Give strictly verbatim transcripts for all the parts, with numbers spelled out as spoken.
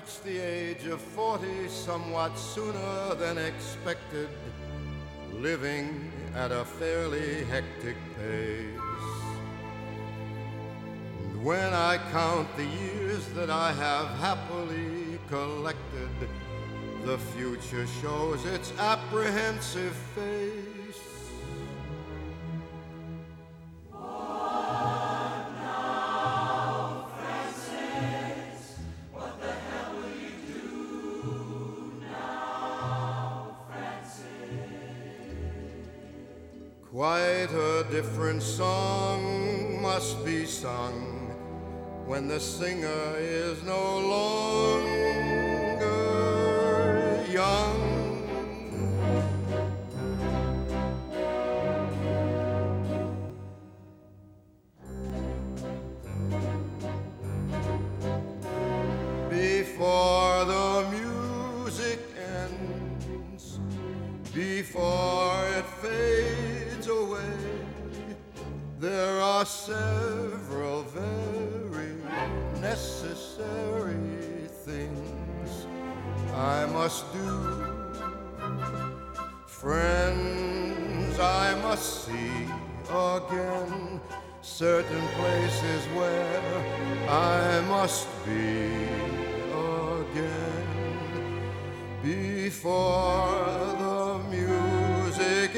reached the age of forty somewhat sooner than expected, living at a fairly hectic pace. And when I count the years that I have happily collected, the future shows its apprehensive face. Quite a different song must be sung when the singer is no longer young. Before the music ends, before it fades away, there are several very necessary things I must do. Friends I must see again, certain places where I must be again. Before the music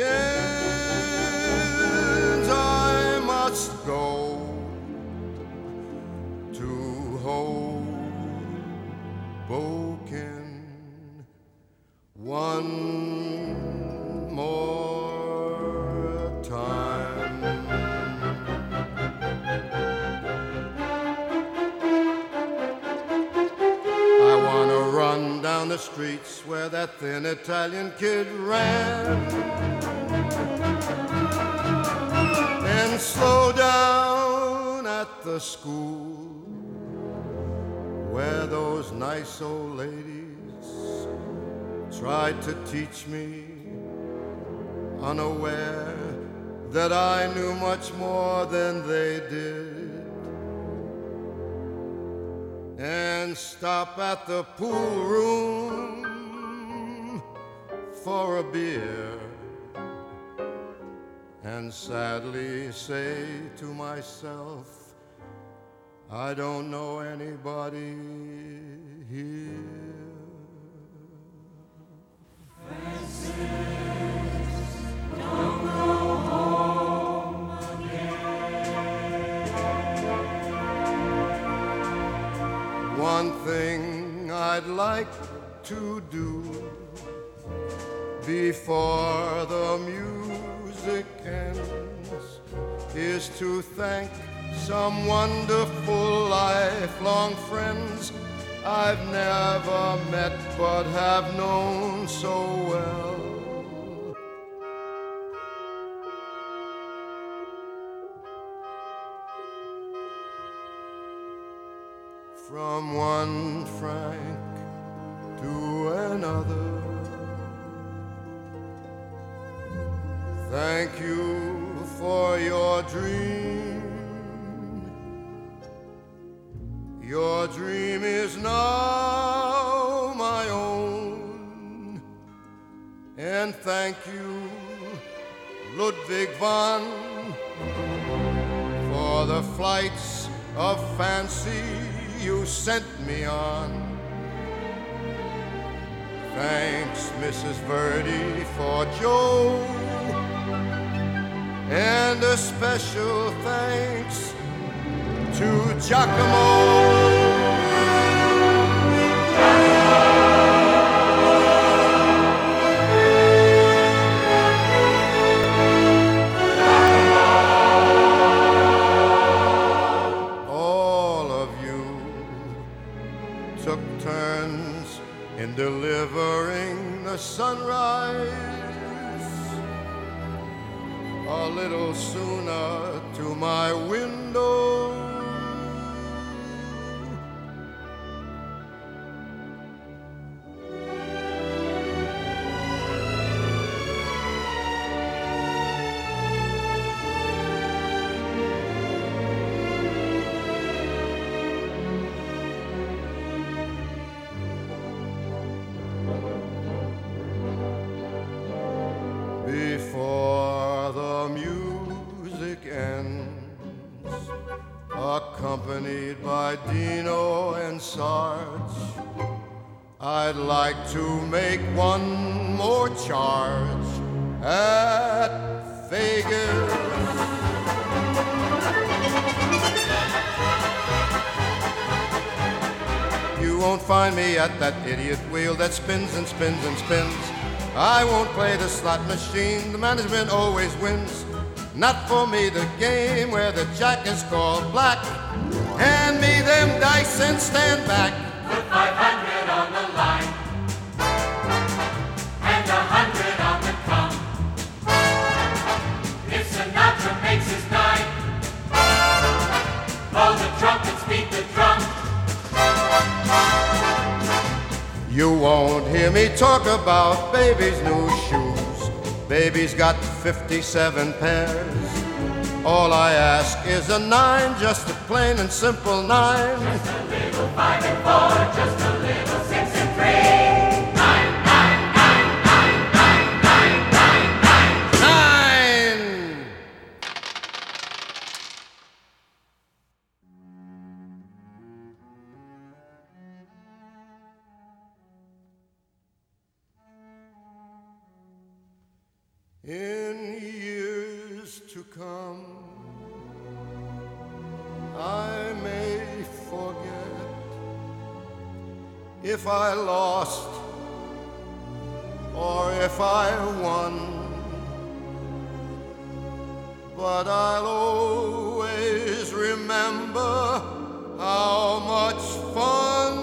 ends, I must go to Hoboken one more time. I want to run down the streets where that thin Italian kid ran, and slow down at the school where those nice old ladies tried to teach me, unaware that I knew much more than they did. And stop at the pool room for a beer, and sadly say to myself, I don't know anybody here. Francis, don't go home again. One thing I'd like to do before the music ends is to thank some wonderful lifelong friends I've never met but have known so well. From one Frank to another, thank you for your dream. Your dream is now my own. And thank you, Ludwig van, for the flights of fancy you sent me on. Thanks, Missus Verdi, for Joe, and a special thanks to Giacomo. All of you took turns in delivering the sunrise a little sooner to my window. I'd like to make one more charge at Vegas. You won't find me at that idiot wheel that spins and spins and spins. I won't play the slot machine, the management always wins. Not for me the game where the jack is called black. Hand me them dice and stand back. Put five hundred on the line and a hundred on the come. If Sinatra makes his nine, blow the trumpets, beat the drum. You won't hear me talk about baby's new shoes. Baby's got fifty-seven pairs. All I ask is a nine, just a plain and simple nine. Just a little five and four, just a little six and three. Nine, nine, nine, nine, nine, nine, nine, nine. Nine! In years to come, I may forget if I lost or if I won, but I'll always remember how much fun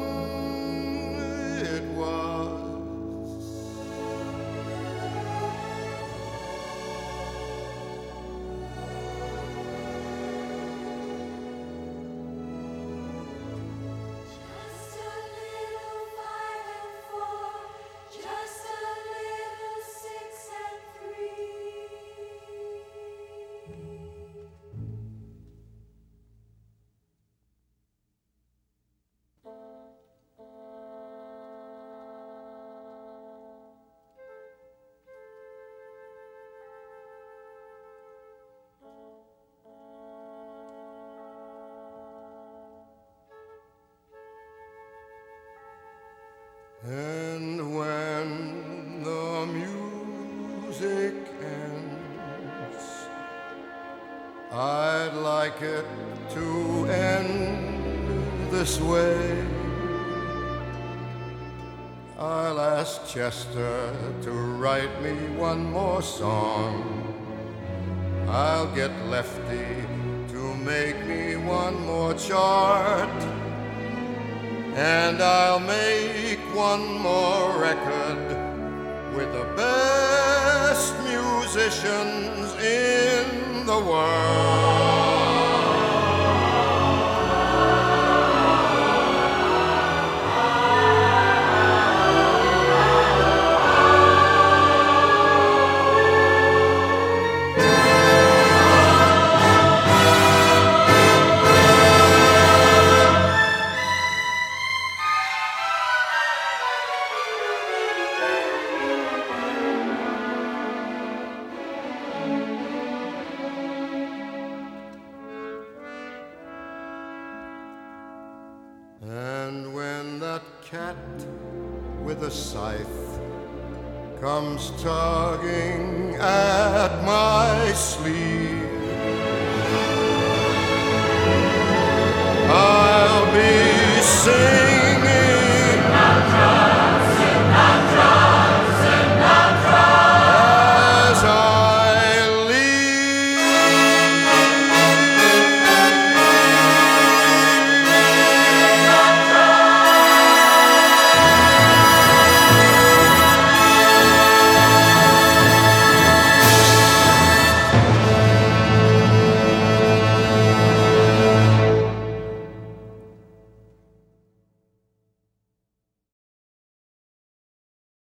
it was. And when the music ends, I'd like it to end this way. I'll ask Chester to write me one more song. I'll get Lefty to make me one more chart. And I'll make one more record with the best musicians in the world. And when that cat with a scythe comes tugging at my sleeve, I'll be singing